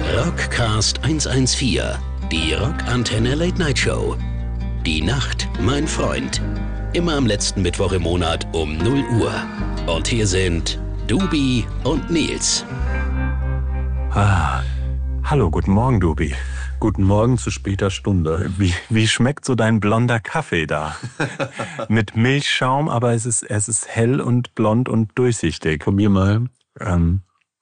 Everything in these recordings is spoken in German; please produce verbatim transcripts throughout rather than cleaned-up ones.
Rockcast hundertvierzehn, die Rockantenne Late Night Show. Die Nacht, mein Freund. Immer am letzten Mittwoch im Monat um null Uhr. Und hier sind Dubi und Nils. Ah, hallo, guten Morgen, Dubi. Guten Morgen zu später Stunde. Wie, wie schmeckt so dein blonder Kaffee da? Mit Milchschaum, aber es ist, es ist hell und blond und durchsichtig. Probier mal. Ähm,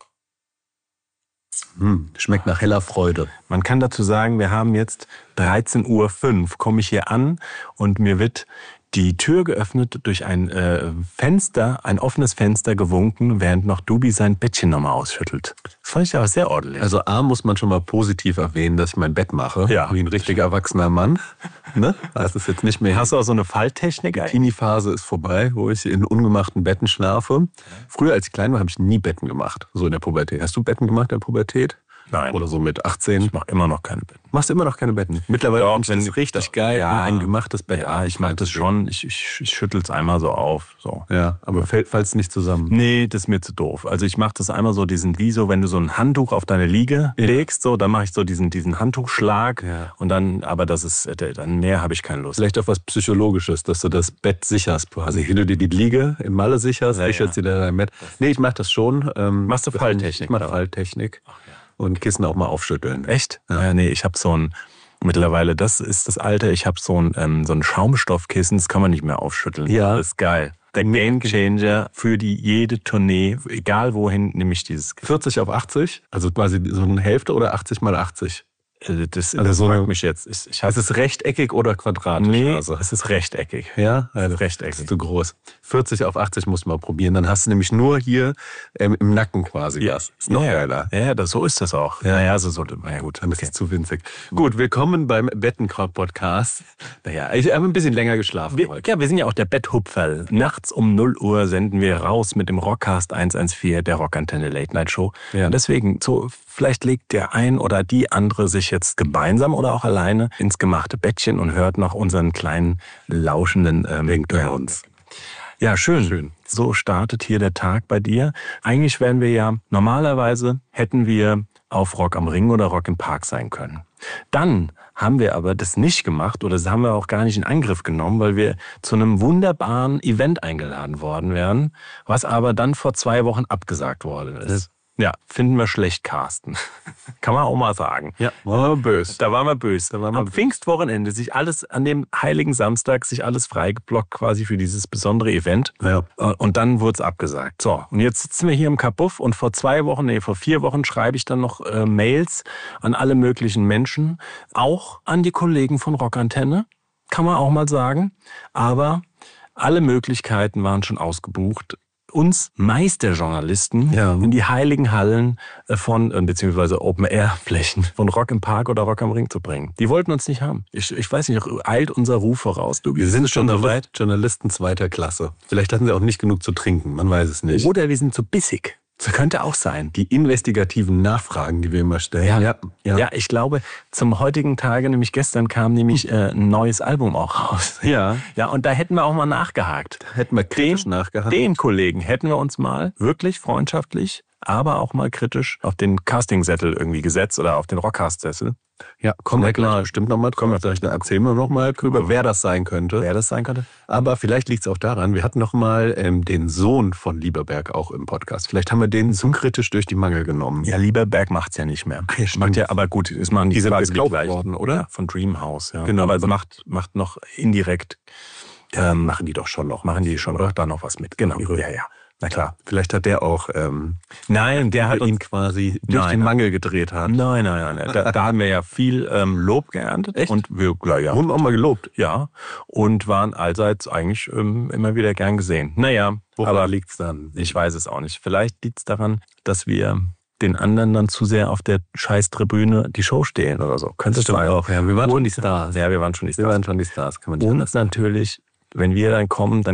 hm, schmeckt nach heller Freude. Man kann dazu sagen, wir haben jetzt dreizehn Uhr fünf, komme ich hier an und mir wird die Tür geöffnet, durch ein äh, Fenster, ein offenes Fenster gewunken, während noch Dubi sein Bettchen nochmal ausschüttelt. Das fand ich aber sehr ordentlich. Also A, muss man schon mal positiv erwähnen, dass ich mein Bett mache, ja, wie ein richtiger erwachsener Mann. Ne? Das ist jetzt nicht mehr. Hast du auch so eine Falltechnik? Die Teenie-Phase ist vorbei, wo ich in ungemachten Betten schlafe. Früher, als ich klein war, habe ich nie Betten gemacht, so in der Pubertät. Hast du Betten gemacht in der Pubertät? Nein. Oder so mit achtzehn? Ich mache immer noch keine Betten. Machst du immer noch keine Betten? Mittlerweile Doch, wenn es richtig geil, ja, ein gemachtes Bett. Ja, ich mag das schon. Ich, ich, ich schüttel es einmal so auf. So. Ja, aber fällt es nicht zusammen? Nee, das ist mir zu doof. Also ich mache das einmal so, diesen, wie so, wenn du so ein Handtuch auf deine Liege ja. legst, so, dann mache ich so diesen, diesen Handtuchschlag ja. und dann, aber das ist, dann mehr habe ich keine Lust. Vielleicht auch was Psychologisches, dass du das Bett sicherst quasi. Wenn du dir die Liege im Malle sicherst, ja, sicherst ja. du dir dein Bett. Nee, ich mache das schon. Ähm, Machst du Falltechnik? Ich mache Falltechnik. Ach, ja. Und Kissen auch mal aufschütteln. Echt? Ja, ja nee, ich habe so ein, mittlerweile, das ist das Alte, ich habe so ein, ähm, so ein Schaumstoffkissen, das kann man nicht mehr aufschütteln. Ja. Das ist geil. Der Gamechanger für die jede Tournee, egal wohin, nehme ich dieses Kissen. vierzig auf achtzig? Also quasi so eine Hälfte oder achtzig mal achtzig? Das, also das so fragt mich jetzt. Ich, ich ist es rechteckig oder quadratisch? Nee, also. es ist rechteckig. Ja? Also rechteckig. Das ist zu groß. vierzig auf achtzig musst du mal probieren. Dann hast du nämlich nur hier ähm, im Nacken quasi ja. was. Ist noch ja, geiler. Ja, das, so ist das auch. Ja, ja, so sollte man. Ja gut, dann ist es zu winzig. Gut, willkommen beim Bettenkorb-Podcast. Naja, ich habe ein bisschen länger geschlafen wir, heute. Ja, wir sind ja auch der Betthupferl. Nachts um null Uhr senden wir raus mit dem Rockcast hundertvierzehn, der Rockantenne Late Night Show. Ja. Und deswegen, so, vielleicht legt der ein oder die andere sich jetzt gemeinsam oder auch alleine ins gemachte Bettchen und hört noch unseren kleinen lauschenden ähm, Ringtones. Ja, schön. schön. So startet hier der Tag bei dir. Eigentlich wären wir ja, normalerweise hätten wir auf Rock am Ring oder Rock im Park sein können. Dann haben wir aber das nicht gemacht oder das haben wir auch gar nicht in Angriff genommen, weil wir zu einem wunderbaren Event eingeladen worden wären, was aber dann vor zwei Wochen abgesagt worden ist. Ja, finden wir schlecht, Carsten. Kann man auch mal sagen. Ja, waren wir böse. Da waren wir böse. Da waren wir Am böse. Pfingstwochenende sich alles, an dem heiligen Samstag, sich alles freigeblockt quasi für dieses besondere Event. Ja. Und dann wurde es abgesagt. So, und jetzt sitzen wir hier im Kabuff und vor zwei Wochen, nee, vor vier Wochen schreibe ich dann noch äh, Mails an alle möglichen Menschen. Auch an die Kollegen von Rockantenne, kann man auch mal sagen. Aber alle Möglichkeiten waren schon ausgebucht, uns Meisterjournalisten ja. in die heiligen Hallen von, beziehungsweise Open-Air-Flächen von Rock im Park oder Rock am Ring zu bringen. Die wollten uns nicht haben. Ich, ich weiß nicht, eilt unser Ruf voraus. Du, wir sind schon soweit. Journalisten zweiter Klasse. Vielleicht hatten sie auch nicht genug zu trinken, man weiß es nicht. Oder wir sind zu bissig. Das könnte auch sein. Die investigativen Nachfragen, die wir immer stellen. Ja, ja, ja. ja ich glaube, zum heutigen Tage, nämlich gestern, kam nämlich äh, ein neues Album auch raus. Ja. Ja, und da hätten wir auch mal nachgehakt. Da hätten wir kritisch den, nachgehakt. Den Kollegen hätten wir uns mal wirklich freundschaftlich, aber auch mal kritisch auf den Casting-Sättel irgendwie gesetzt oder auf den Rockcast-Sessel. Ja, kommen wir gleich bestimmt nochmal drüber. Vielleicht erzählen wir nochmal drüber, wer das sein könnte. Wer das sein könnte. Aber vielleicht liegt es auch daran, wir hatten nochmal ähm, den Sohn von Lieberberg auch im Podcast. Vielleicht haben wir den zu kritisch durch die Mangel genommen. Ja, Lieberberg macht's ja nicht mehr. Ja, macht ja, aber gut, ist man die, die sind gekauft worden, oder? Ja, von Dreamhouse, ja. Genau. Aber es macht, macht noch indirekt, ähm, machen die doch schon noch, machen die schon da noch was mit. Genau. Ja, ja. Na klar, vielleicht hat der auch ähm, nein, der hat ihn quasi durch nein, den Mangel gedreht hat. Nein, nein, nein. Da, da haben wir ja viel ähm, Lob geerntet. Echt? Und wir, ja, ja. Wurden auch mal gelobt. Ja. Und waren allseits eigentlich ähm, immer wieder gern gesehen. Naja, woran aber liegt's dann? Ich weiß es auch nicht. Vielleicht liegt's daran, dass wir den anderen dann zu sehr auf der Scheißtribüne die Show stehlen oder so. Könnte es sein. Auch, ja. Wir waren und, schon die Stars. Ja, wir waren schon die Stars. Wir waren schon die Stars, kann man nicht Und natürlich, wenn wir dann kommen, dann geht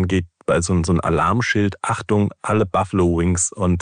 bei so, so ein Alarmschild, Achtung, alle Buffalo Wings und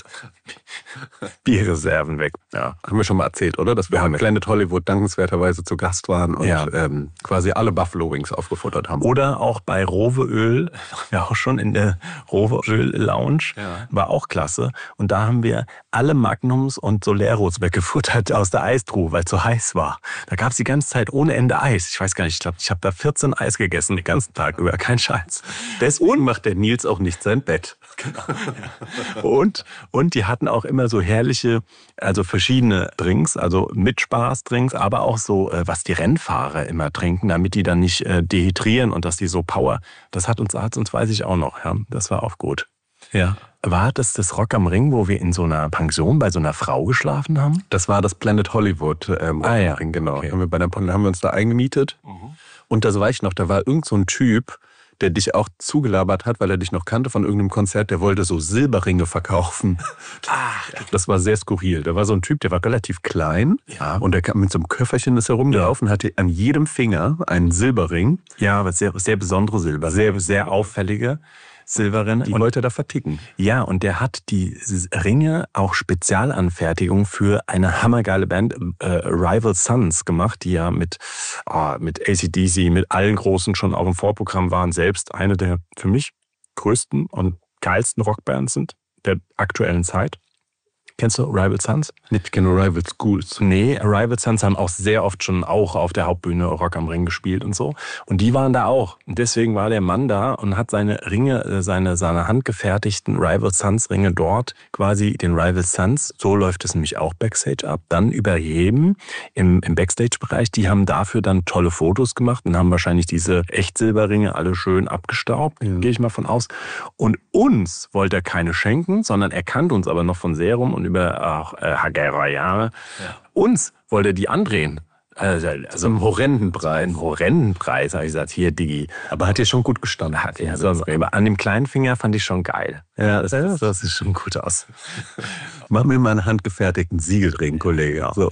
Bierreserven weg. Ja. Haben wir schon mal erzählt, oder? Dass wir bei Planet Hollywood dankenswerterweise zu Gast waren und ja. ähm, quasi alle Buffalo Wings aufgefuttert haben. Oder auch bei Roveöl, ja auch schon in der Roveöl Lounge, ja. war auch klasse. Und da haben wir alle Magnums und Soleros weggefuttert aus der Eistruhe, weil es so heiß war. Da gab es die ganze Zeit ohne Ende Eis. Ich weiß gar nicht, ich glaube, ich habe da vierzehn Eis gegessen den ganzen Tag über, kein Scheiß. Deswegen macht der Nils auch nicht sein Bett. Genau. Ja. Und, und die hatten auch immer so herrliche, also verschiedene Drinks, also mit Spaßdrinks, aber auch so, was die Rennfahrer immer trinken, damit die dann nicht dehydrieren und dass die so Power, das hat uns, hat uns weiß ich auch noch, ja, das war auch gut. Ja. War das das Rock am Ring, wo wir in so einer Pension bei so einer Frau geschlafen haben? Das war das Planet Hollywood. Ähm, ah ja, Ring, genau. Okay. Haben wir bei der, haben wir uns da eingemietet. Mhm. Und das weiß ich noch, da war irgend so ein Typ, der dich auch zugelabert hat, weil er dich noch kannte von irgendeinem Konzert, der wollte so Silberringe verkaufen. Ach, das war sehr skurril. Da war so ein Typ, der war relativ klein, ja. und der kam mit so einem Köfferchen ist herumgelaufen, ja. hatte an jedem Finger einen Silberring. Ja, aber sehr, sehr besondere Silber, sehr, sehr auffällige Silberringe. Die Leute da verticken. Ja, und der hat die Ringe auch Spezialanfertigung für eine hammergeile Band, äh, Rival Sons, gemacht, die ja mit, oh, mit A C D C, mit allen Großen schon auf dem Vorprogramm waren, selbst eine der für mich größten und geilsten Rockbands sind der aktuellen Zeit. Kennst du Rival Sons? Nicht genau Rival Schools. Nee, Rival Sons haben auch sehr oft schon auch auf der Hauptbühne Rock am Ring gespielt und so. Und die waren da auch. Und deswegen war der Mann da und hat seine Ringe, seine, seine handgefertigten Rival Sons Ringe dort, quasi den Rival Sons, so läuft es nämlich auch Backstage ab, dann überheben im, im Backstage-Bereich. Die haben dafür dann tolle Fotos gemacht und haben wahrscheinlich diese Echtsilberringe alle schön abgestaubt, ja. gehe ich mal von aus. Und uns wollte er keine schenken, sondern er kannte uns aber noch von Serum und über auch äh, Hagera Jahre. Ja. Uns wollte er die andrehen. Also, also einen horrenden Preis. Einen horrenden Preis, habe ich gesagt, hier, Diggi. Aber hat dir schon gut gestanden. Hat ja, so, aber an dem kleinen Finger fand ich schon geil. Ja, das, das, das sieht schon gut aus. Mach mir mal einen handgefertigten Siegelring, Kollege. So.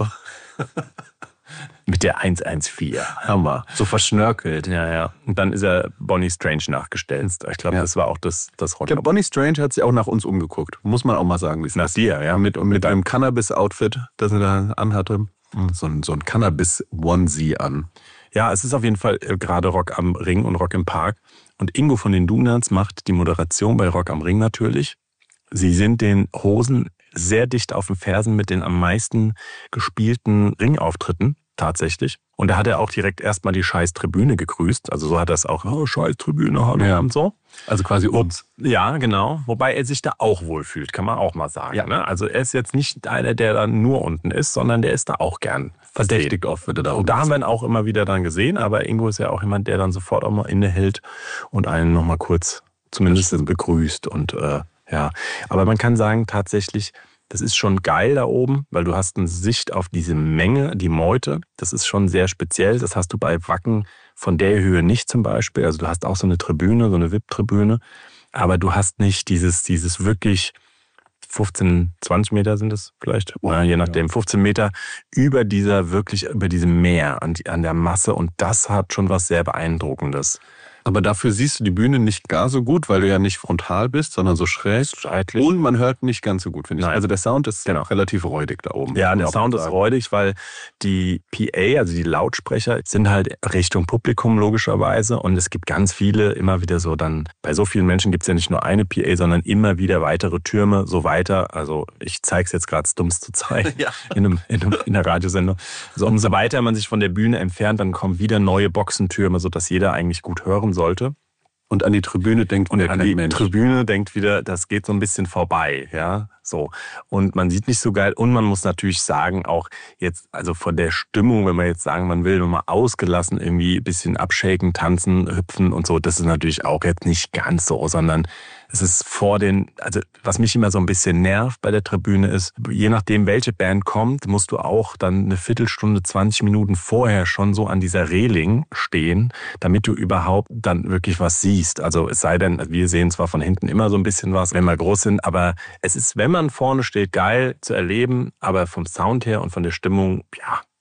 Mit der eins eins vier. Hammer. So verschnörkelt. Ja, ja. Und dann ist er Bonnie Strange nachgestellt. Ich glaube, ja. das war auch das, das Rock. Ich glaube, Bonnie Strange hat sich auch nach uns umgeguckt. Muss man auch mal sagen. Nach dir, ja. Mit, mit einem Cannabis-Outfit, das er da anhatte. So ein, so ein Cannabis-Onesie an. Ja, es ist auf jeden Fall gerade Rock am Ring und Rock im Park. Und Ingo von den Donuts macht die Moderation bei Rock am Ring natürlich. Sie sind den Hosen sehr dicht auf den Fersen mit den am meisten gespielten Ringauftritten. Tatsächlich. Und da hat er auch direkt erstmal die scheiß Tribüne gegrüßt. Also so hat er es auch, oh, scheiß Tribüne, hallo ja. und so. Also quasi uns. Ja, genau. Wobei er sich da auch wohlfühlt, kann man auch mal sagen. Ja. Ne? Also er ist jetzt nicht einer, der dann nur unten ist, sondern der ist da auch gern verdächtigt oft, wird er da. Und da haben wir ihn auch immer wieder dann gesehen. Aber Ingo ist ja auch jemand, der dann sofort auch mal innehält und einen nochmal kurz zumindest begrüßt. Und äh, ja, aber man kann sagen, tatsächlich, das ist schon geil da oben, weil du hast eine Sicht auf diese Menge, die Meute. Das ist schon sehr speziell. Das hast du bei Wacken von der Höhe nicht zum Beispiel. Also du hast auch so eine Tribüne, so eine V I P-Tribüne. Aber du hast nicht dieses, dieses wirklich fünfzehn, zwanzig Meter sind es vielleicht, oder je nachdem, fünfzehn Meter über dieser, wirklich über diesem Meer an, an der Masse. Und das hat schon was sehr Beeindruckendes. Aber dafür siehst du die Bühne nicht gar so gut, weil du ja nicht frontal bist, sondern so schräg. Seitlich. Und man hört nicht ganz so gut, finde ich. Nein. Also der Sound ist genau. relativ räudig da oben. Ja, der Sound ist räudig, weil die P A, also die Lautsprecher, sind halt Richtung Publikum logischerweise. Und es gibt ganz viele, immer wieder so dann, bei so vielen Menschen gibt es ja nicht nur eine P A, sondern immer wieder weitere Türme, so weiter. Also ich zeige es jetzt gerade, dummst zu zeigen, ja. in, einem, in, einem, in der Radiosendung. Also umso weiter man sich von der Bühne entfernt, dann kommen wieder neue Boxentürme, sodass jeder eigentlich gut hören sollte. Und an die Tribüne denkt und wieder an kein die Mensch. Tribüne denkt wieder, das geht so ein bisschen vorbei, ja, so. Und man sieht nicht so geil. Und man muss natürlich sagen, auch jetzt, also von der Stimmung, wenn man jetzt sagen, man will nochmal ausgelassen irgendwie ein bisschen abshaken, tanzen, hüpfen und so, das ist natürlich auch jetzt nicht ganz so, sondern es ist vor den, also was mich immer so ein bisschen nervt bei der Tribüne ist, je nachdem welche Band kommt, musst du auch dann eine Viertelstunde, zwanzig Minuten vorher schon so an dieser Reling stehen, damit du überhaupt dann wirklich was siehst. Also es sei denn, wir sehen zwar von hinten immer so ein bisschen was, wenn wir groß sind, aber es ist, wenn man vorne steht, geil zu erleben, aber vom Sound her und von der Stimmung, ja,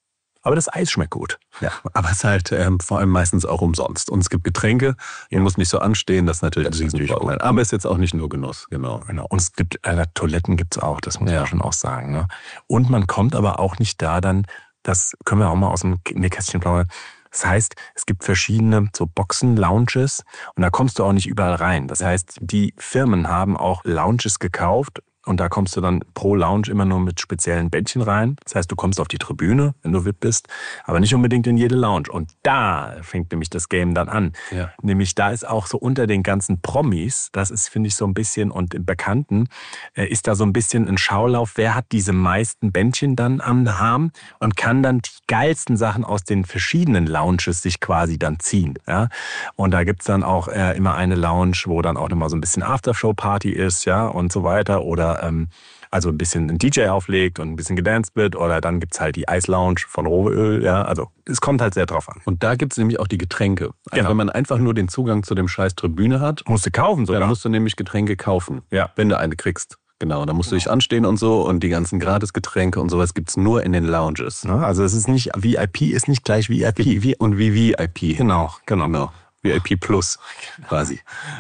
Aber das Eis schmeckt gut. Ja, aber es ist halt ähm, vor allem meistens auch umsonst. Und es gibt Getränke, man muss nicht so anstehen, das ist natürlich, Das ist natürlich super. gut. Aber es ist jetzt auch nicht nur Genuss, genau. Genau. Und es gibt, äh, Toiletten gibt's auch, das muss Ja. man schon auch sagen. Ne? Und man kommt aber auch nicht da dann, das können wir auch mal aus dem Nähkästchen plaudern. Das heißt, es gibt verschiedene so Boxen-Lounges und da kommst du auch nicht überall rein. Das heißt, die Firmen haben auch Lounges gekauft und da kommst du dann pro Lounge immer nur mit speziellen Bändchen rein. Das heißt, du kommst auf die Tribüne, wenn du V I P bist, aber nicht unbedingt in jede Lounge. Und da fängt nämlich das Game dann an. Ja. Nämlich da ist auch so unter den ganzen Promis, das ist, finde ich, so ein bisschen, und im Bekannten, äh, ist da so ein bisschen ein Schaulauf, wer hat diese meisten Bändchen dann am Arm und kann dann die geilsten Sachen aus den verschiedenen Lounges sich quasi dann ziehen. Ja? Und da gibt's dann auch äh, immer eine Lounge, wo dann auch nochmal so ein bisschen Aftershow-Party ist, ja, und so weiter. Oder ähm, also ein bisschen ein D J auflegt und ein bisschen gedanced wird. Oder dann gibt's halt die Ice Lounge von Roveöl, ja. Also es kommt halt sehr drauf an. Und da gibt es nämlich auch die Getränke. Also Genau. wenn man einfach nur den Zugang zu dem scheiß Tribüne hat, Musst du kaufen sogar. dann musst du nämlich Getränke kaufen, Ja. wenn du eine kriegst. Genau, da musst du dich anstehen und so und die ganzen Gratisgetränke und sowas gibt's nur in den Lounges. Ne? Also es ist nicht, V I P ist nicht gleich V I P. Wie, und wie V I P. Genau, genau. Genau. V I P Plus quasi.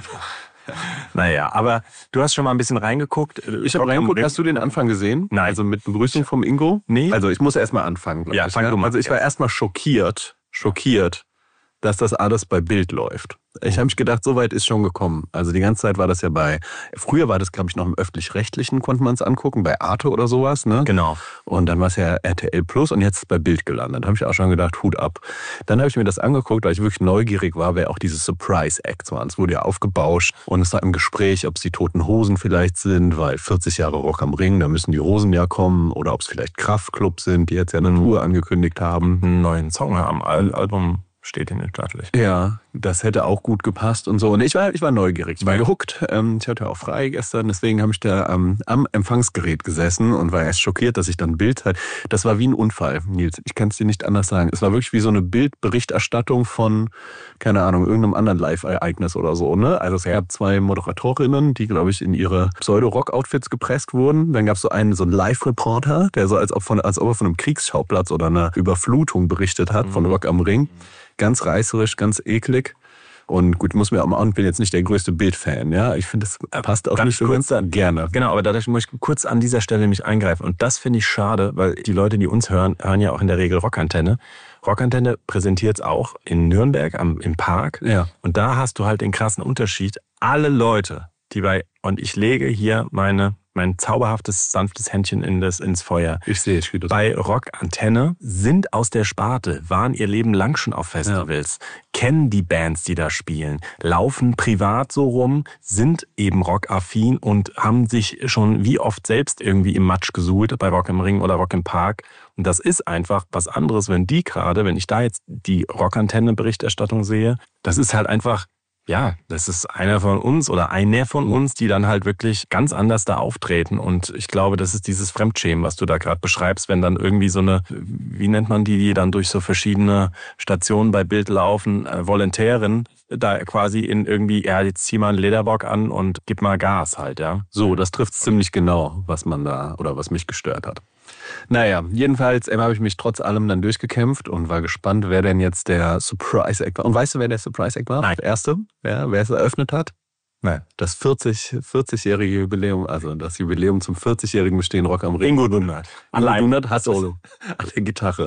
Naja, aber du hast schon mal ein bisschen reingeguckt. Ich habe reingeguckt, hast du den Anfang gesehen? Nein. Also mit Begrüßung vom Ingo? Nee. Also ich muss erst mal anfangen. glaub Ja, ich, fang du mal. Also ich war erst mal schockiert, schockiert, dass das alles bei Bild läuft. Ich habe mich gedacht, so weit ist schon gekommen. Also die ganze Zeit war das ja bei, früher war das, glaube ich, noch im Öffentlich-Rechtlichen, konnte man es angucken, bei Arte oder sowas. Ne? Genau. Und dann war es ja R T L Plus und jetzt ist es bei Bild gelandet. Da habe ich auch schon gedacht, Hut ab. Dann habe ich mir das angeguckt, weil ich wirklich neugierig war, wer auch diese Surprise-Acts waren. Es wurde ja aufgebauscht und es war im Gespräch, ob es die Toten Hosen vielleicht sind, weil vierzig Jahre Rock am Ring, da müssen die Hosen ja kommen. Oder ob es vielleicht Kraftklub sind, die jetzt ja eine Tour angekündigt haben. Einen neuen Song am Al- Album steht in den Startlisten. Ja, das hätte auch gut gepasst und so. Und ich war, ich war neugierig, ich war gehuckt. Ähm, ich hatte auch frei gestern, deswegen habe ich da ähm, am Empfangsgerät gesessen und war erst schockiert, dass ich dann Bild hatte. Das war wie ein Unfall, Nils. Ich kann es dir nicht anders sagen. Es war wirklich wie so eine Bildberichterstattung von, keine Ahnung, irgendeinem anderen Live-Ereignis oder so. Ne? Also es gab zwei Moderatorinnen, die, glaube ich, in ihre Pseudo-Rock-Outfits gepresst wurden. Dann gab es so einen, so einen Live-Reporter, der so als ob, von, als ob er von einem Kriegsschauplatz oder einer Überflutung berichtet hat, mhm. von Rock am Ring. Ganz reißerisch, ganz eklig. Und gut, muss mir auch mal, ich bin jetzt nicht der größte Bild-Fan, ja. Ich finde, das passt auch Darf nicht ich so kurz ganz gerne. Genau, aber dadurch muss ich kurz an dieser Stelle mich eingreifen. Und das finde ich schade, weil die Leute, die uns hören, hören ja auch in der Regel Rockantenne. Rockantenne präsentiert es auch in Nürnberg am, im Park. Ja. Und da hast du halt den krassen Unterschied. Alle Leute, die bei, und ich lege hier meine, mein zauberhaftes, sanftes Händchen in das, ins Feuer. Ich sehe es, wie du Bei Rockantenne sind aus der Sparte, waren ihr Leben lang schon auf Festivals, ja. kennen die Bands, die da spielen, laufen privat so rum, sind eben rockaffin und haben sich schon wie oft selbst irgendwie im Matsch gesuhlt, bei Rock im Ring oder Rock im Park. Und das ist einfach was anderes, wenn die gerade, wenn ich da jetzt die Rockantenne-Berichterstattung sehe, das ist halt einfach, ja, das ist einer von uns oder einer von uns, die dann halt wirklich ganz anders da auftreten. Und ich glaube, das ist dieses Fremdschämen, was du da gerade beschreibst, wenn dann irgendwie so eine, wie nennt man die, die dann durch so verschiedene Stationen bei Bild laufen, äh, Volontärin, da quasi in irgendwie, ja, jetzt zieh mal einen Lederbock an und gib mal Gas halt, ja. So, das trifft ziemlich genau, was man da, oder was mich gestört hat. Naja, jedenfalls ähm, habe ich mich trotz allem dann durchgekämpft und war gespannt, wer denn jetzt der Surprise-Act war. Und weißt du, wer der Surprise-Act war? Nein. Der erste? Wer, wer es eröffnet hat? Nein. Das vierzig, vierzig-jährige Jubiläum, also das Jubiläum zum vierzig-jährigen Bestehen Rock am Ring. Ingo Dundert. Ingo Dundert hat Solo. An der Gitarre.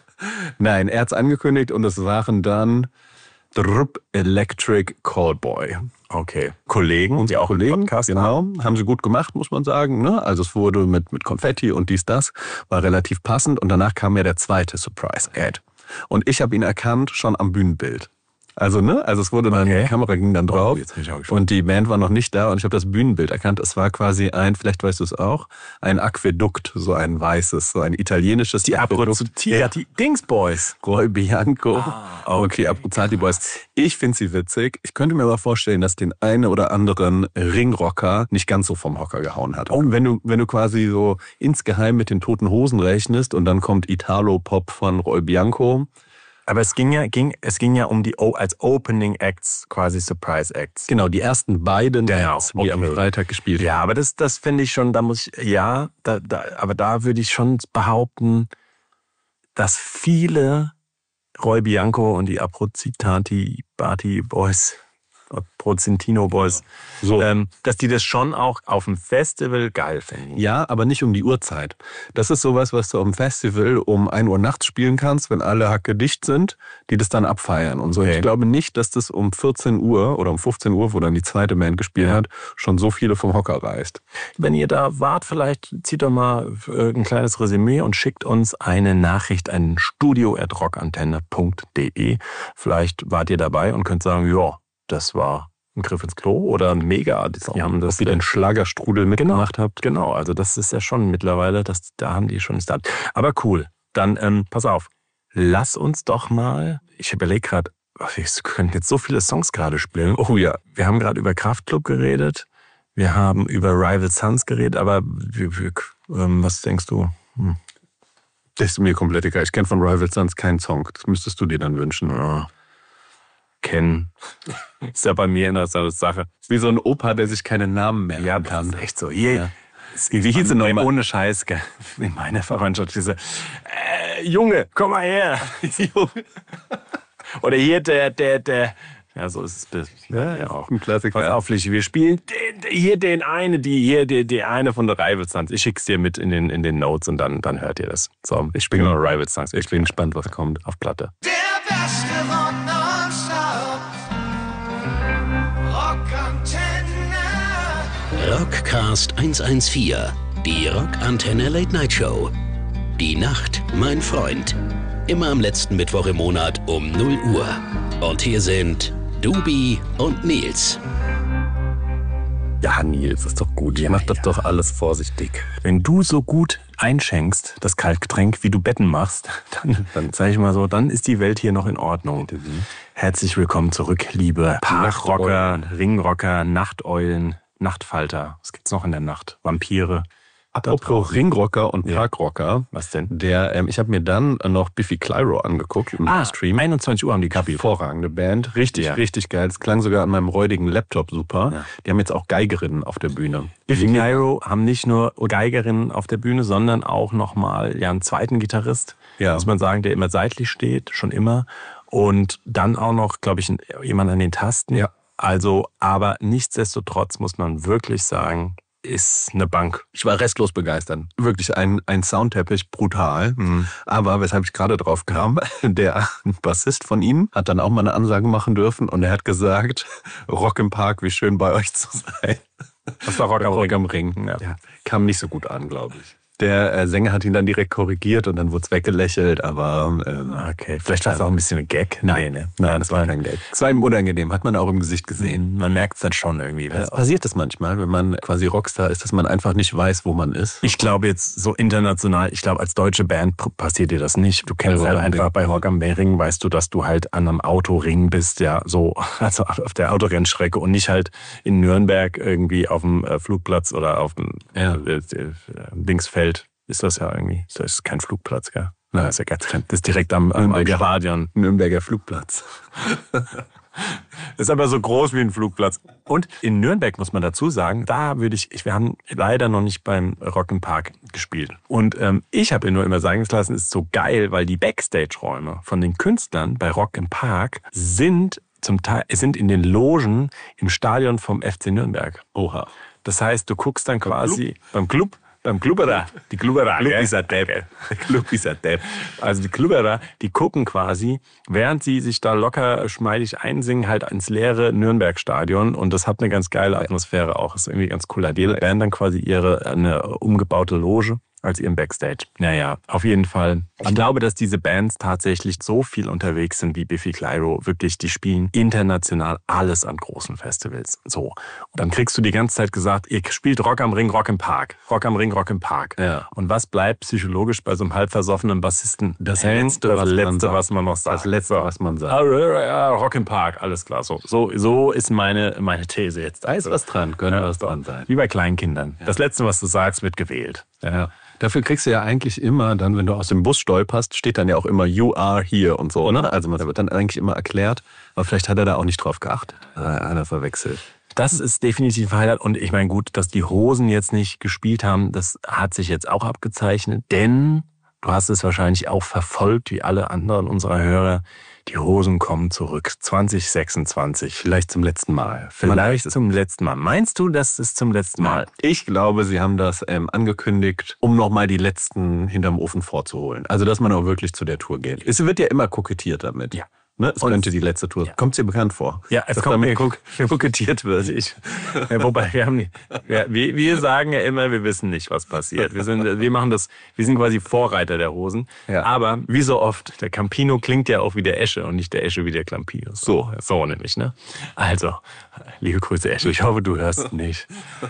Nein, er hat es angekündigt und es waren dann Drup Electric Callboy. Okay. Kollegen, und die auch Kollegen, Podcast genau, haben sie gut gemacht, muss man sagen. Ne? Also es wurde mit, mit Konfetti und dies, das, war relativ passend. Und danach kam ja der zweite Surprise-Ad. Und ich habe ihn erkannt schon am Bühnenbild. Also, ne? Also es wurde dann, Okay. die Kamera ging dann drauf Oh, jetzt bin ich auch gespannt. und die Band war noch nicht da und ich habe das Bühnenbild erkannt. Es war quasi ein, vielleicht weißt du es auch, ein Aquädukt, so ein weißes, so ein italienisches Die Aquädukt. Abruzzi- Ja. die Dingsboys. Roy Bianco. Ah, okay, Abruzzati Boys. Ich finde sie witzig. Ich könnte mir aber vorstellen, dass den einen oder anderen Ringrocker nicht ganz so vom Hocker gehauen hat. Und wenn du, wenn du quasi so insgeheim mit den Toten Hosen rechnest und dann kommt Italo-Pop von Roy Bianco. Aber es ging ja, ging, es ging ja um die o- als Opening Acts, quasi Surprise Acts. Genau, die ersten beiden Genau, Bands, die am okay. Freitag gespielt Ja, aber das, das finde ich schon, da muss ich, ja, da, da, aber da würde ich schon behaupten, dass viele Roy Bianco und die Aprozitati Bati Boys, Aprozintino Boys, so. ähm, dass die das schon auch auf dem Festival geil finden. Ja, aber nicht um die Uhrzeit. Das ist sowas, was du auf dem Festival um ein Uhr nachts spielen kannst, wenn alle Hacke dicht sind, die das dann abfeiern und so. Okay. Ich glaube nicht, dass das um vierzehn Uhr oder um fünfzehn Uhr, wo dann die zweite Band gespielt ja. hat, schon so viele vom Hocker reißt. Wenn ihr da wart, vielleicht zieht doch mal ein kleines Resümee und schickt uns eine Nachricht an studio at rockantenne punkt de. Vielleicht wart ihr dabei und könnt sagen, ja, das war ein Griff ins Klo oder ein Mega. Die haben das, ob ihr den Schlagerstrudel mitgemacht genau, habt. Genau, also das ist ja schon mittlerweile, das, da haben die schon Start. Aber cool, dann ähm, pass auf, lass uns doch mal, ich überlege gerade, wir können jetzt so viele Songs gerade spielen. Oh ja, wir haben gerade über Kraftklub geredet, wir haben über Rival Sons geredet, aber wir, wir, ähm, was denkst du? Hm. Das ist mir komplett egal. Ich kenne von Rival Sons keinen Song. Das müsstest du dir dann wünschen. Ja. Kennen. Ist ja bei mir eine Sache. Wie so ein Opa, der sich keine Namen mehr ja, kann. Ja, echt so. Hier, ja. Wie hieß es noch ohne Scheiß, gell? In meiner Verwandtschaft diese äh, Junge, komm mal her. Oder hier der, der, der. Ja, so ist es. Ja, ja, auch ein Klassiker. Pass auf, Flichi, wir spielen den, hier den eine, die hier, die, die eine von der Rival Sons. Ich schick's dir mit in den, in den Notes und dann, dann hört ihr das. So, ich spiele mal Rival Sons. Ich bin gespannt, was kommt auf Platte. Der beste Rock nonstop. Rockantenne. Rockcast hundertvierzehn. Die Rockantenne Late Night Show. Die Nacht, mein Freund. Immer am letzten Mittwoch im Monat um null Uhr. Und hier sind Dubi und Nils. Ja, Nils, ist doch gut. Ihr macht das ja. doch alles vorsichtig. Wenn du so gut einschenkst, das Kaltgetränk, wie du Betten machst, dann, dann sag ich mal so, dann ist die Welt hier noch in Ordnung. Herzlich willkommen zurück, liebe Parkrocker, Ringrocker, Nachteulen, Nachtfalter. Was gibt's noch in der Nacht? Vampire. Apropos Ringrocker und Parkrocker. Ja. Was denn? Der, ähm, ich habe mir dann noch Biffy Clyro angeguckt im ah, Stream. einundzwanzig Uhr haben die Kapi. Hervorragende Band. Richtig, ja. richtig geil. Es klang sogar an meinem räudigen Laptop super. Ja. Die haben jetzt auch Geigerinnen auf der Bühne. Biffy Clyro haben nicht nur Geigerinnen auf der Bühne, sondern auch nochmal ja, einen zweiten Gitarrist, ja. muss man sagen, der immer seitlich steht, schon immer. Und dann auch noch, glaube ich, jemand an den Tasten. Ja. Also, aber nichtsdestotrotz muss man wirklich sagen, ist eine Bank. Ich war restlos begeistert. Wirklich ein, ein Soundteppich, brutal. Mhm. Aber weshalb ich gerade drauf kam, der Bassist von ihnen hat dann auch mal eine Ansage machen dürfen und er hat gesagt, Rock im Park, wie schön bei euch zu sein. Das war Rock am Ring. Am Ring. Ja. Ja. Kam nicht so gut an, glaube ich. Der äh, Sänger hat ihn dann direkt korrigiert und dann wurde es weggelächelt, aber... Ähm, okay, vielleicht war es auch ein bisschen ein Gag. Nein, nee, ne? Nein, das war kein Gag. Es war ihm unangenehm, hat man auch im Gesicht gesehen. Man merkt es dann schon irgendwie. Es passiert das manchmal, wenn man quasi Rockstar ist, dass man einfach nicht weiß, wo man ist. Ich glaube jetzt so international, ich glaube als deutsche Band passiert dir das nicht. Du kennst halt einfach bei Rock am Ring, weißt du, dass du halt an einem Autoring bist, ja, so, also auf der Autorennstrecke und nicht halt in Nürnberg irgendwie auf dem Flugplatz oder auf dem ja. äh, Dingsfeld. Ist das ja irgendwie. Das ist kein Flugplatz, gell? Nein, das ist ja ganz klein. Das ist direkt am, am Nürnberger Stadion. Nürnberger Flugplatz. Das ist aber so groß wie ein Flugplatz. Und in Nürnberg muss man dazu sagen, da würde ich, ich wir haben leider noch nicht beim Rock im Park gespielt. Und ähm, ich habe nur immer sagen lassen, es ist so geil, weil die Backstage-Räume von den Künstlern bei Rock im Park sind zum Teil, sind in den Logen im Stadion vom F C Nürnberg. Oha. Das heißt, du guckst dann quasi beim Club, beim Klubberer, die Klubberer, Club ist ein Depp. Club ist ein Depp. Also die Klubberer, die gucken quasi, während sie sich da locker schmeidig einsingen, halt ins leere Nürnberg-Stadion und das hat eine ganz geile Atmosphäre auch. Ist irgendwie ganz cool. Da hat jede Band dann quasi ihre eine umgebaute Loge als ihren Backstage. Naja, auf jeden Fall. Ich glaube, dass diese Bands tatsächlich so viel unterwegs sind wie Biffy Clyro. Wirklich, die spielen international alles an großen Festivals. So. Und dann kriegst du die ganze Zeit gesagt, ihr spielt Rock am Ring, Rock im Park. Rock am Ring, Rock im Park. Ja. Und was bleibt psychologisch bei so einem halb versoffenen Bassisten? Das Letzte, das was, Letzte man was man noch sagt. Das Letzte, was man sagt. Ja, Rock im Park, alles klar. So, so, so ist meine, meine These jetzt. Da ist was dran, könnte ja. was dran sein. Wie bei Kleinkindern. Ja. Das Letzte, was du sagst, wird gewählt. Ja. Dafür kriegst du ja eigentlich immer, dann, wenn du aus dem Bus stolperst, steht dann ja auch immer You are here und so, ne? Also da wird dann eigentlich immer erklärt, aber vielleicht hat er da auch nicht drauf geachtet. Einer verwechselt. Das ist definitiv ein Highlight und ich meine gut, dass die Hosen jetzt nicht gespielt haben, das hat sich jetzt auch abgezeichnet, denn du hast es wahrscheinlich auch verfolgt, wie alle anderen unserer Hörer. Die Hosen kommen zurück. zwanzig sechsundzwanzig. Vielleicht zum letzten Mal. Vielleicht zum letzten Mal. Meinst du, das ist zum letzten Mal? Ich glaube, sie haben das ähm, angekündigt, um nochmal die letzten hinterm Ofen vorzuholen. Also, dass man auch wirklich zu der Tour geht. Es wird ja immer kokettiert damit. Ja. Ne? Es Und könnte die letzte Tour. Ja. Kommt es dir bekannt vor? Ja, es Dass kommt mir damit kokettiert wird. Ich, ja, wobei wir haben nicht, wir, wir wir sagen ja immer, wir wissen nicht, was passiert. Wir sind, wir machen das, wir sind quasi Vorreiter der Hosen. Ja. Aber wie so oft, der Campino klingt ja auch wie der Esche und nicht der Esche wie der Campino. So, so nämlich, ne? Also, liebe Grüße, Esche. Ich hoffe, du hörst nicht.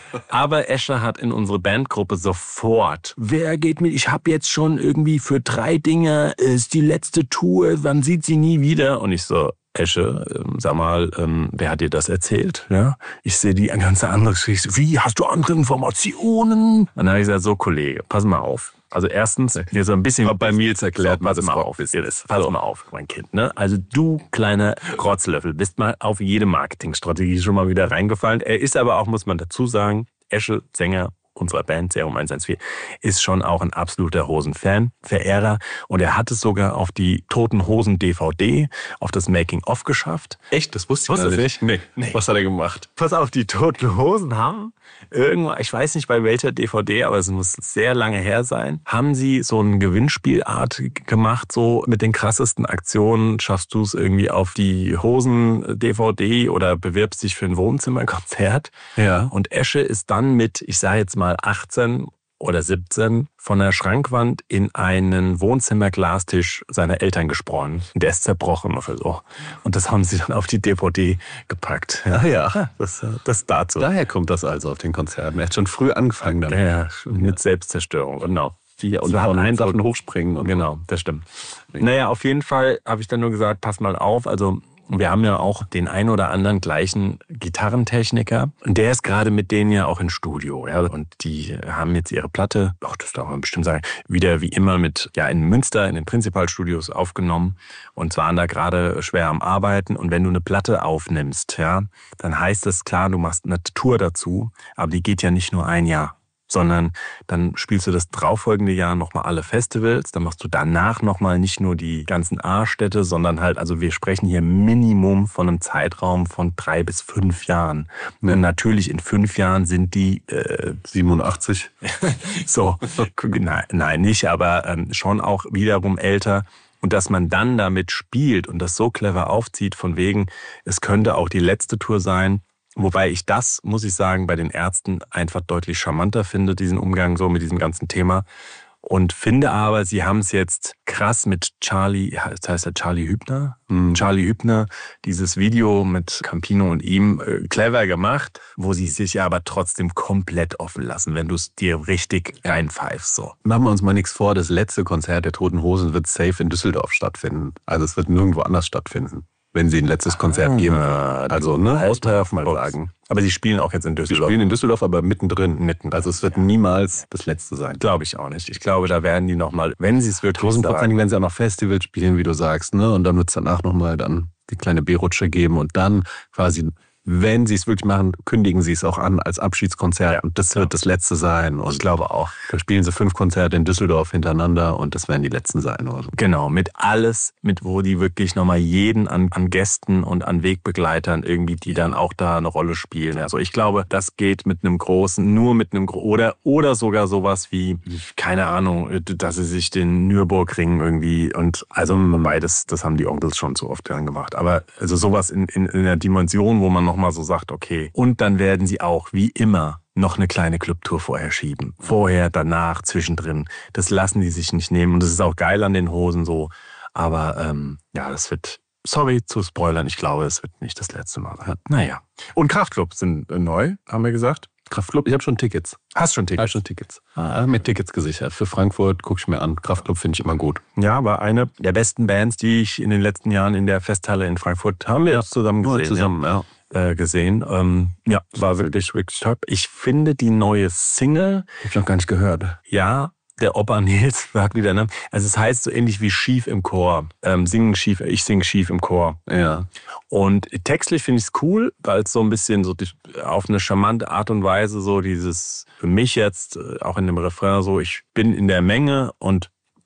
Aber Esche hat in unsere Bandgruppe sofort, wer geht mit? Ich habe jetzt schon irgendwie für drei Dinge, ist die letzte Tour, wann sieht sie nie wieder? Und ich so, Esche, ähm, sag mal, ähm, wer hat dir das erzählt? Ja? Ich sehe die ganze andere Geschichte. Wie, hast du andere Informationen? Und dann habe ich gesagt, so Kollege, pass mal auf. Also erstens, dir so ein bisschen... Aber bei Mills erklärt so, man pass das mal auf. Pass mal auf, mein Kind. Ne? Also du, kleiner Rotzlöffel, bist mal auf jede Marketingstrategie schon mal wieder reingefallen. Er ist aber auch, muss man dazu sagen, Esche, Sänger unserer Band, Serum eins eins vier, ist schon auch ein absoluter Hosen-Fan, Verehrer. Und er hat es sogar auf die Toten Hosen D V D, auf das Making-of geschafft. Echt? Das wusste ich Wusstest gar du nicht. Nee. Nee. Was hat er gemacht? Pass auf, die Toten Hosen haben irgendwann, ich weiß nicht bei welcher D V D, aber es muss sehr lange her sein, haben sie so eine Gewinnspielart gemacht, so mit den krassesten Aktionen schaffst du es irgendwie auf die Hosen-D V D oder bewirbst dich für ein Wohnzimmerkonzert. Ja. Und Esche ist dann mit, ich sage jetzt mal achtzehn oder siebzehn von der Schrankwand in einen Wohnzimmerglastisch seiner Eltern gesprungen. Der ist zerbrochen oder so. Und das haben sie dann auf die D V D gepackt. Ah ja. Das, das dazu. Daher kommt das also auf den Konzerten. Er hat schon früh angefangen damit. Ja, mit Selbstzerstörung, genau. Die und Sie haben von einen Sachen hochspringen. Und Genau, das stimmt. Naja, auf jeden Fall habe ich dann nur gesagt, pass mal auf, also wir haben ja auch den ein oder anderen gleichen Gitarrentechniker. Und der ist gerade mit denen ja auch im Studio. Ja. Und die haben jetzt ihre Platte, ach, das darf man bestimmt sagen, wieder wie immer mit, ja, in Münster, in den Prinzipalstudios aufgenommen. Und waren da gerade schwer am Arbeiten. Und wenn du eine Platte aufnimmst, ja, dann heißt das klar, du machst eine Tour dazu. Aber die geht ja nicht nur ein Jahr, sondern dann spielst du das darauffolgende Jahr nochmal alle Festivals, dann machst du danach nochmal nicht nur die ganzen A-Städte, sondern halt, also wir sprechen hier Minimum von einem Zeitraum von drei bis fünf Jahren. Ja. Und natürlich in fünf Jahren sind die äh, siebenundachtzig. so, nein, nein, nicht, aber ähm, schon auch wiederum älter. Und dass man dann damit spielt und das so clever aufzieht, von wegen, es könnte auch die letzte Tour sein. Wobei ich das, muss ich sagen, bei den Ärzten einfach deutlich charmanter finde, diesen Umgang so mit diesem ganzen Thema. Und finde aber, sie haben es jetzt krass mit Charlie, das heißt ja Charlie Hübner, mhm. Charlie Hübner, dieses Video mit Campino und ihm äh, clever gemacht, wo sie sich aber trotzdem komplett offen lassen, wenn du es dir richtig reinpfeifst. So. Machen wir uns mal nichts vor, das letzte Konzert der Toten Hosen wird safe in Düsseldorf stattfinden. Also es wird nirgendwo anders stattfinden, wenn sie ein letztes Konzert geben. Also, ne, Ausdorf mal sagen. Aber sie spielen auch jetzt in Sie Düsseldorf. spielen in Düsseldorf, aber mittendrin. Mitten. Also es wird niemals das letzte sein. Glaube ich auch nicht. Ich glaube, da werden die nochmal, wenn sie es wirklich Tausendprozentig sagen, werden sie auch noch Festivals spielen, wie du sagst, ne? Und dann wird es danach nochmal dann die kleine B-Rutsche geben und dann quasi, wenn sie es wirklich machen, kündigen sie es auch an als Abschiedskonzert. Ja, und das wird das letzte sein. Und ich glaube auch. Dann spielen sie fünf Konzerte in Düsseldorf hintereinander und das werden die letzten sein. Oder so. Genau, mit alles, mit wo die wirklich nochmal jeden an, an Gästen und an Wegbegleitern irgendwie, die dann auch da eine Rolle spielen. Also ich glaube, das geht mit einem großen, nur mit einem Gro- oder oder sogar sowas wie, keine Ahnung, dass sie sich den Nürburgring irgendwie und also beides, das haben die Onkels schon zu oft dann gemacht. Aber also sowas in, in, in der Dimension, wo man noch mal so sagt, okay. Und dann werden sie auch, wie immer, noch eine kleine Clubtour vorher schieben. Vorher, danach, zwischendrin. Das lassen die sich nicht nehmen. Und das ist auch geil an den Hosen so. Aber ähm, ja, das wird, sorry zu spoilern, ich glaube, es wird nicht das letzte Mal sein. Naja. Und Kraftclub sind neu, haben wir gesagt. Kraftclub, ich habe schon Tickets. Hast schon Tickets? Ich habe schon Tickets. Ah, mir Tickets gesichert. Für Frankfurt gucke ich mir an. Kraftclub finde ich immer gut. Ja, war eine der besten Bands, die ich in den letzten Jahren in der Festhalle in Frankfurt, haben wir ja, zusammen gesehen. Zusammen, ja. Äh, gesehen. Ähm, ja, war wirklich, wirklich top. Ich finde die neue Single... Hab ich noch gar nicht gehört. Ja, der Opa Nils sagt wieder, ne? Also es heißt so ähnlich wie schief im Chor. Ähm, singen schief, ich sing schief im Chor. Ja. Und textlich finde ich es cool, weil es so ein bisschen so die, auf eine charmante Art und Weise so dieses, für mich jetzt, auch in dem Refrain so, ich bin in der Menge und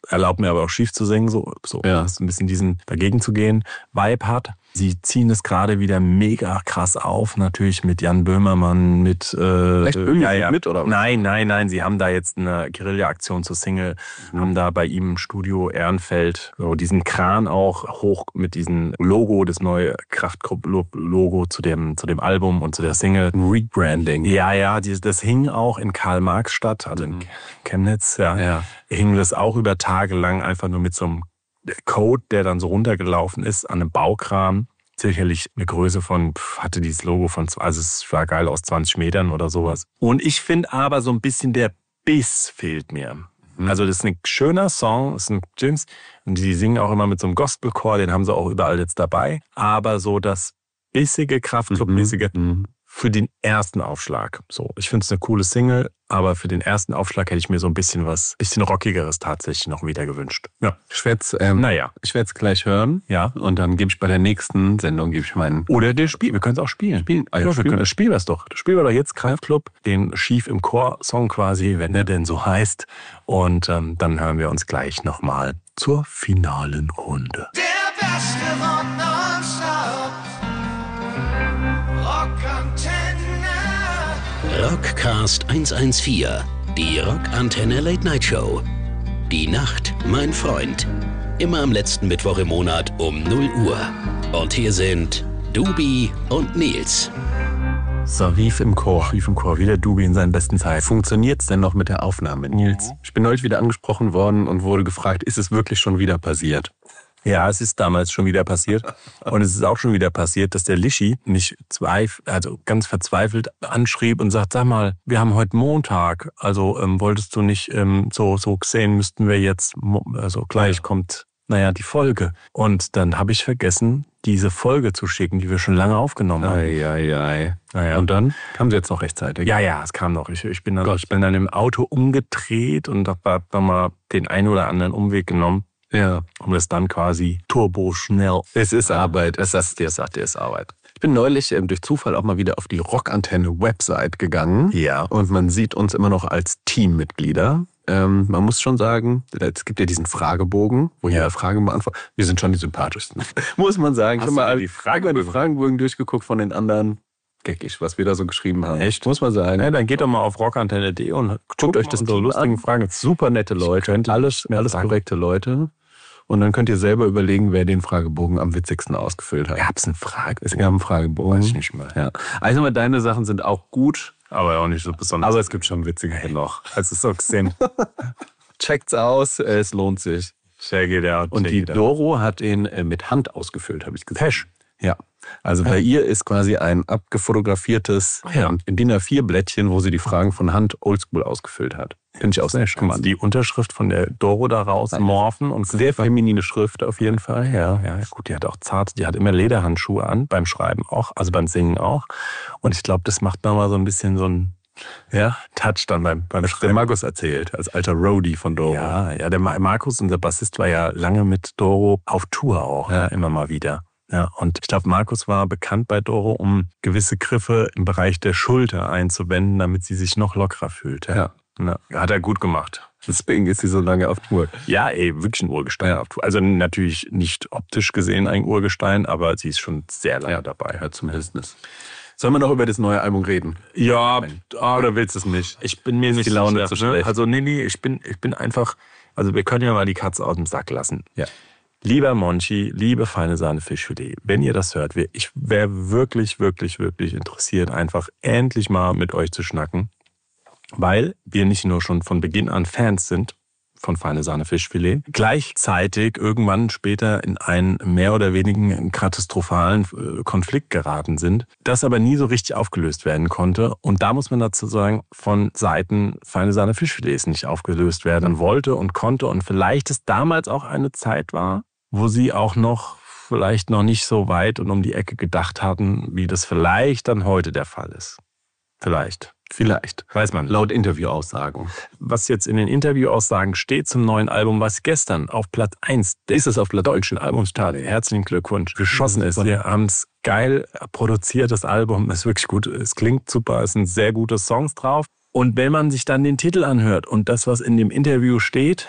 erlaubt mir aber auch schief zu singen, so, so Ja. ein bisschen diesen dagegen zu gehen, Vibe hat. Sie ziehen es gerade wieder mega krass auf, natürlich mit Jan Böhmermann, mit... Äh, Echt Böhmi mit, oder was? Nein, nein, nein, sie haben da jetzt eine Guerilla-Aktion zur Single, mhm. haben da bei ihm im Studio Ehrenfeld so diesen Kran auch hoch mit diesem Logo, das neue Kraftklub-Logo zu dem, zu dem Album und zu der Single. Rebranding. Ja, ja, dieses, das hing auch in Karl-Marx-Stadt, also in Chemnitz, ja, Ja. hing das auch über Tage lang einfach nur mit so einem Code, der dann so runtergelaufen ist an einem Baukran. Sicherlich eine Größe von, pf, hatte dieses Logo von, also es sah geil aus, zwanzig Metern oder sowas. Und ich finde aber so ein bisschen der Biss fehlt mir. Mhm. Also das ist ein schöner Song, das ist ein James, und die singen auch immer mit so einem Gospelchor, den haben sie auch überall jetzt dabei. Aber so das bissige, Kraftclub-mäßige Mhm. für den ersten Aufschlag. So, ich finde es eine coole Single, aber für den ersten Aufschlag hätte ich mir so ein bisschen was, bisschen rockigeres tatsächlich noch wieder gewünscht. Ja. Ich werde es ähm, Naja. ich werd's gleich hören. Ja. Und dann gebe ich bei der nächsten Sendung gebe ich meinen. Oder der Spiel, wir können es auch spielen. Spielen. Ah, ja, ja, wir spielen können, wir. spielen wir es doch. Spielen wir doch jetzt Kraftclub, den Schief im Chor-Song quasi, wenn er denn so heißt. Und ähm, dann hören wir uns gleich nochmal zur finalen Runde. Der beste Rock nonstop. Rockantenne. Rockcast hundertvierzehn, die Rockantenne Late Night Show. Die Nacht, mein Freund. Immer am letzten Mittwoch im Monat um null Uhr. Und hier sind Dubi und Nils. So, Wief im Chor. Wief im Chor, wie der Dubi in seinen besten Zeiten. Funktioniert's denn noch mit der Aufnahme, Nils? Ich bin neulich wieder angesprochen worden und wurde gefragt, ist es wirklich schon wieder passiert? Ja, es ist damals schon wieder passiert. Und es ist auch schon wieder passiert, dass der Lischi mich zweif also ganz verzweifelt anschrieb und sagt, sag mal, wir haben heute Montag, also ähm, wolltest du nicht ähm, so so sehen, müssten wir jetzt, also gleich ja. kommt, naja, die Folge. Und dann habe ich vergessen, diese Folge zu schicken, die wir schon lange aufgenommen haben. Ei, ei, ei. Naja. Und dann kam sie jetzt noch rechtzeitig. Ja, ja, es kam noch. Ich, ich, bin, dann, ich bin dann im Auto umgedreht und habe dann mal den einen oder anderen Umweg genommen. Ja. Um das dann quasi turbo schnell. Es ist Arbeit. Es sagt dir, es sagt dir, es ist Arbeit. Ich bin neulich ähm, durch Zufall auch mal wieder auf die Rockantenne-Website gegangen. Ja. Und man sieht uns immer noch als Teammitglieder. Ähm, man muss schon sagen, es gibt ja diesen Fragebogen, wo jeder Fragen beantwortet. Wir sind schon die sympathischsten. Muss man sagen. Hast ich habe mal die Fragebögen? die Fragebögen durchgeguckt von den anderen. Geckig, was wir da so geschrieben haben. Echt? Muss man sagen. Ja, dann geht doch mal auf rockantenne punkt de und guckt euch das so lustigen Fragen. Super nette Leute. Alles, alles korrekte Leute. Und dann könnt ihr selber überlegen, wer den Fragebogen am witzigsten ausgefüllt hat. Gab es einen Fragebogen? Es gab einen Fragebogen. Weiß ich nicht mehr. Ja. Also mal, deine Sachen sind auch gut. Aber auch nicht so besonders. Aber es gibt schon witzige hey, noch. Also so gesehen. Checkt's aus, es lohnt sich. Check it out. Und die out. Doro hat ihn mit Hand ausgefüllt, habe ich gesehen. Pesch. Ja. Also bei ihr ist quasi ein abgefotografiertes ja. D I N A vier Blättchen, wo sie die Fragen von Hand oldschool ausgefüllt hat. Finde ich auch sehr schön. Die Unterschrift von der Doro da raus morphen und sehr feminine Schrift auf jeden Fall. Ja, ja, gut, die hat auch zart, die hat immer Lederhandschuhe an, beim Schreiben auch, also beim Singen auch. Und ich glaube, das macht nochmal so ein bisschen so ein ja, Touch dann beim, beim Schreiben. Der Markus erzählt, als alter Roadie von Doro. Ja, ja, der Markus, unser Bassist, war ja lange mit Doro auf Tour auch, ja, immer mal wieder. Ja, und ich glaube, Markus war bekannt bei Doro, um gewisse Griffe im Bereich der Schulter einzuwenden, damit sie sich noch lockerer fühlt. Ja. Ja. Ja, hat er gut gemacht. Deswegen ist sie so lange auf Tour. Ja, ey, wirklich ein Urgestein ja. auf Tour. Also natürlich nicht optisch gesehen ein Urgestein, aber sie ist schon sehr lange ja. dabei. Ja, zumindest. Sollen wir noch über das neue Album reden? Ja, ah, oder willst du es nicht? Ich bin mir nicht die Laune sicher, zu schlecht. Also nee, nee, ich bin, ich bin einfach, also wir können ja mal die Katze aus dem Sack lassen. Ja. Lieber Monchi, liebe feine Sahne Fischfilet, wenn ihr das hört, ich wäre wirklich, wirklich, wirklich interessiert, einfach endlich mal mit euch zu schnacken, weil wir nicht nur schon von Beginn an Fans sind von feine Sahne Fischfilet, gleichzeitig irgendwann später in einen mehr oder weniger katastrophalen Konflikt geraten sind, das aber nie so richtig aufgelöst werden konnte. Und da muss man dazu sagen, von Seiten feine Sahne Fischfilets nicht aufgelöst werden wollte und konnte und vielleicht es damals auch eine Zeit war, wo sie auch noch vielleicht noch nicht so weit und um die Ecke gedacht hatten, wie das vielleicht dann heute der Fall ist. Vielleicht. Vielleicht. Weiß man. Laut Interviewaussagen. Was jetzt in den Interviewaussagen steht zum neuen Album, was gestern auf Platz eins ist es auf der deutschen Albumschart. Herzlichen Glückwunsch. Geschossen ist. Wir haben es geil produziert, das Album ist wirklich gut. Es klingt super, es sind sehr gute Songs drauf. Und wenn man sich dann den Titel anhört und das, was in dem Interview steht,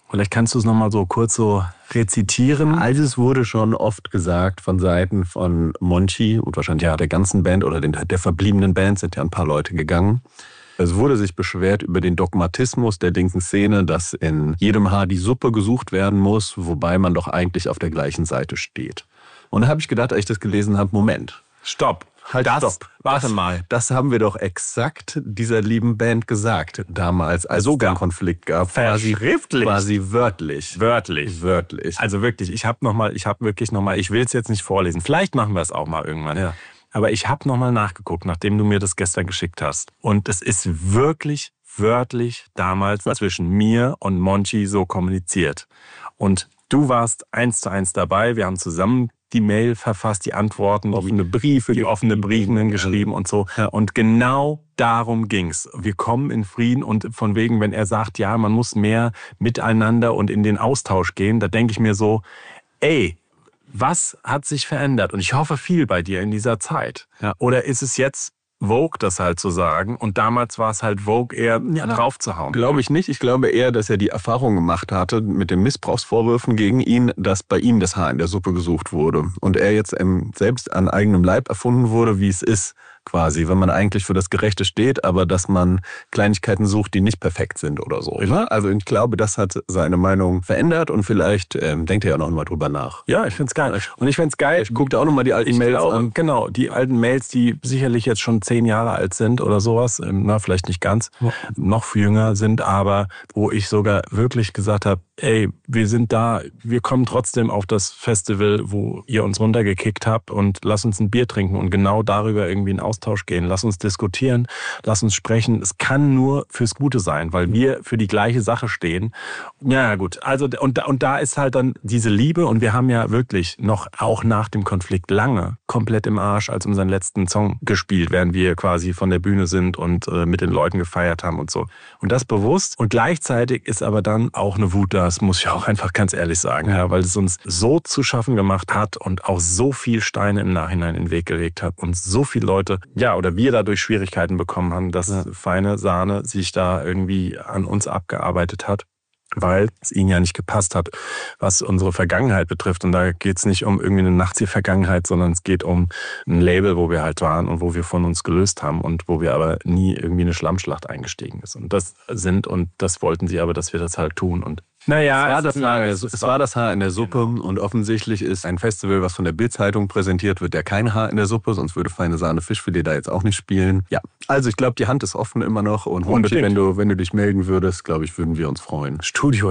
Vielleicht kannst du es nochmal so kurz so rezitieren. Also es wurde schon oft gesagt von Seiten von Monchi und wahrscheinlich ja der ganzen Band oder den, der verbliebenen Band, sind ja ein paar Leute gegangen. Es wurde sich beschwert über den Dogmatismus der linken Szene, dass in jedem Haar die Suppe gesucht werden muss, wobei man doch eigentlich auf der gleichen Seite steht. Und da habe ich gedacht, als ich das gelesen habe, Moment. Stopp. Halt, das, stopp. Warte das, mal. Das haben wir doch exakt dieser lieben Band gesagt damals, als es den Konflikt gab. Verschriftlich. Quasi wörtlich. Wörtlich. Wörtlich. Also wirklich, ich habe noch mal, ich habe wirklich noch mal, ich will es jetzt nicht vorlesen. Vielleicht machen wir es auch mal irgendwann. Ja. Aber ich habe noch mal nachgeguckt, nachdem du mir das gestern geschickt hast. Und es ist wirklich wörtlich damals zwischen mir und Monchi so kommuniziert. Und du warst eins zu eins dabei. Wir haben zusammen die Mail verfasst, die Antworten, offene Briefe, die offene Briefe geschrieben und so. Ja. Und genau darum ging's. Wir kommen in Frieden und von wegen, wenn er sagt, ja, man muss mehr miteinander und in den Austausch gehen, da denke ich mir so, ey, was hat sich verändert? Und ich hoffe viel bei dir in dieser Zeit. Ja. Oder ist es jetzt Vogue, das halt zu sagen? Und damals war es halt Vogue, eher ja, drauf zu hauen. Glaube ich nicht. Ich glaube eher, dass er die Erfahrung gemacht hatte mit den Missbrauchsvorwürfen gegen ihn, dass bei ihm das Haar in der Suppe gesucht wurde. Und er jetzt ähm, selbst an eigenem Leib erfunden wurde, wie es ist, quasi, wenn man eigentlich für das Gerechte steht, aber dass man Kleinigkeiten sucht, die nicht perfekt sind oder so. Ne? Also ich glaube, das hat seine Meinung verändert und vielleicht ähm, denkt er ja noch mal drüber nach. Ja, ich find's geil. Und ich find's geil. Ich gucke auch noch mal die alten Mails auch, an. Genau, die alten Mails, die sicherlich jetzt schon zehn Jahre alt sind oder sowas, na vielleicht nicht ganz, ja. noch viel jünger sind, aber wo ich sogar wirklich gesagt habe, ey, wir sind da, wir kommen trotzdem auf das Festival, wo ihr uns runtergekickt habt und lass uns ein Bier trinken und genau darüber irgendwie in Austausch gehen. Lass uns diskutieren, lass uns sprechen. Es kann nur fürs Gute sein, weil wir für die gleiche Sache stehen. Ja, gut. Also, und, und da ist halt dann diese Liebe und wir haben ja wirklich noch auch nach dem Konflikt lange komplett im Arsch als unseren letzten Song gespielt, während wir quasi von der Bühne sind und äh, mit den Leuten gefeiert haben und so. Und das bewusst. Und gleichzeitig ist aber dann auch eine Wut da. Das muss ich auch einfach ganz ehrlich sagen, ja, weil es uns so zu schaffen gemacht hat und auch so viel Steine im Nachhinein in den Weg gelegt hat und so viele Leute, ja, oder wir dadurch Schwierigkeiten bekommen haben, dass ja. feine Sahne sich da irgendwie an uns abgearbeitet hat, weil es ihnen ja nicht gepasst hat, was unsere Vergangenheit betrifft. Und da geht es nicht um irgendwie eine Nazi-Vergangenheit, sondern es geht um ein Label, wo wir halt waren und wo wir von uns gelöst haben und wo wir aber nie irgendwie eine Schlammschlacht eingestiegen ist. Und das sind, und das wollten sie aber, dass wir das halt tun. Und naja, es, war das, Haar, es, es war das Haar in der Suppe und offensichtlich ist ein Festival, was von der Bild-Zeitung präsentiert wird, ja kein Haar in der Suppe, sonst würde Feine Sahne Fischfilet da jetzt auch nicht spielen. Ja, also ich glaube, die Hand ist offen immer noch und Monchi, wenn du, wenn du dich melden würdest, glaube ich, würden wir uns freuen. Studio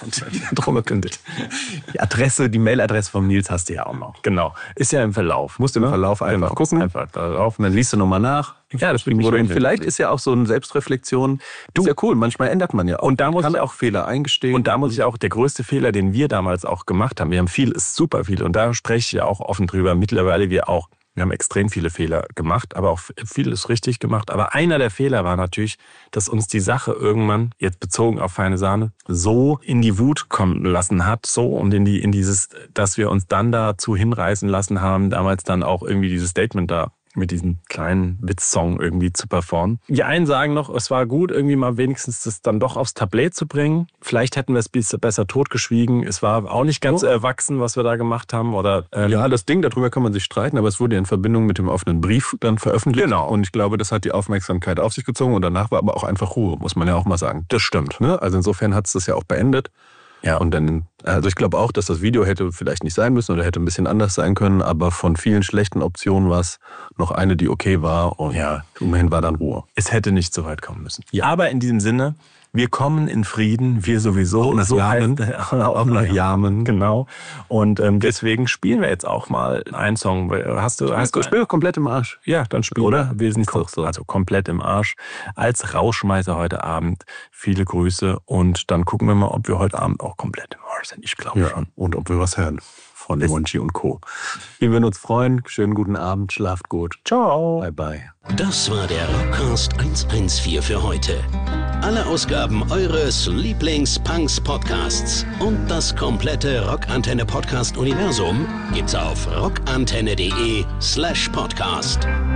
Die Adresse, die Mailadresse vom Nils hast du ja auch noch. Genau, ist ja im Verlauf. Musst du im Verlauf einfach genau. gucken. Einfach darauf und dann liest du nochmal nach. Ja, das würde mich freuen. Vielleicht ist ja auch so eine Selbstreflexion. Du, ist ja cool, manchmal ändert man ja auch. Und da muss kann ich auch Fehler eingestehen. Und da muss ich auch, der größte Fehler, den wir damals auch gemacht haben, wir haben viel, ist super viel und da spreche ich ja auch offen drüber, mittlerweile wir auch, wir haben extrem viele Fehler gemacht, aber auch viel ist richtig gemacht. Aber einer der Fehler war natürlich, dass uns die Sache irgendwann, jetzt bezogen auf Feine Sahne, so in die Wut kommen lassen hat, so und in die in dieses, dass wir uns dann dazu hinreißen lassen haben, damals dann auch irgendwie dieses Statement da mit diesem kleinen Witzsong irgendwie zu performen. Die einen sagen noch, es war gut, irgendwie mal wenigstens das dann doch aufs Tablet zu bringen. Vielleicht hätten wir es besser totgeschwiegen. Es war auch nicht ganz oh. erwachsen, was wir da gemacht haben. Oder ähm ja, das Ding, darüber kann man sich streiten, aber es wurde in Verbindung mit dem offenen Brief dann veröffentlicht. Genau. Und ich glaube, das hat die Aufmerksamkeit auf sich gezogen und danach war aber auch einfach Ruhe, muss man ja auch mal sagen. Das stimmt. Ne? Also insofern hat es das ja auch beendet. Ja, und dann, also ich glaube auch, dass das Video hätte vielleicht nicht sein müssen oder hätte ein bisschen anders sein können, aber von vielen schlechten Optionen war es noch eine, die okay war und ja, immerhin war dann Ruhe. Es hätte nicht so weit kommen müssen. Ja. Aber in diesem Sinne, wir kommen in Frieden, wir sowieso. Und so Jamen, auch nach Jamen, genau. Und ähm, deswegen spielen wir jetzt auch mal einen Song. Hast du? Hast ich spiele komplett im Arsch. Ja, dann spiel. Oder? Wir sind doch so. Also komplett im Arsch. Als Rauschmeißer heute Abend. Viele Grüße und dann gucken wir mal, ob wir heute Abend auch komplett im Arsch sind. Ich glaube ja. schon. Und ob wir was hören von Monchi und Co. Wir würden uns freuen. Schönen guten Abend. Schlaft gut. Ciao. Bye, bye. Das war der Rockcast hundertvierzehn für heute. Alle Ausgaben eures Lieblings-Punks-Podcasts und das komplette Rockantenne-Podcast-Universum gibt's auf rockantenne.de slash podcast.